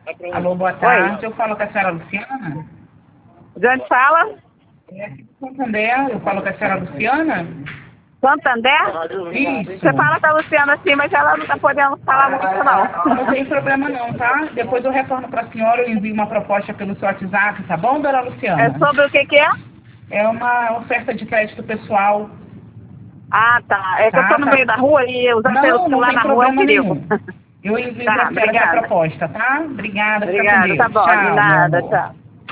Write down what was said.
Alô, boa tarde. Eu falo com a senhora Luciana. De onde fala? É aqui do Santander. Eu falo com a senhora Luciana. Santander? Isso. Você fala com a Luciana sim, mas ela não está podendo falar muito, não. Não tem problema não, tá? Depois eu retorno para a senhora, eu envio uma proposta pelo seu WhatsApp, tá bom, dona Luciana? É sobre o que é? É uma oferta de crédito pessoal. Ah, tá. É que eu Tá, estou no tá. meio da rua e usar pelo Não celular tem na rua é um problema perigo. nenhum. Eu envio Tá, para a senhora essa obrigada. proposta, tá? Obrigada, fica com Obrigada, Deus. tá bom. De Tchau, meu nada, amor. tchau.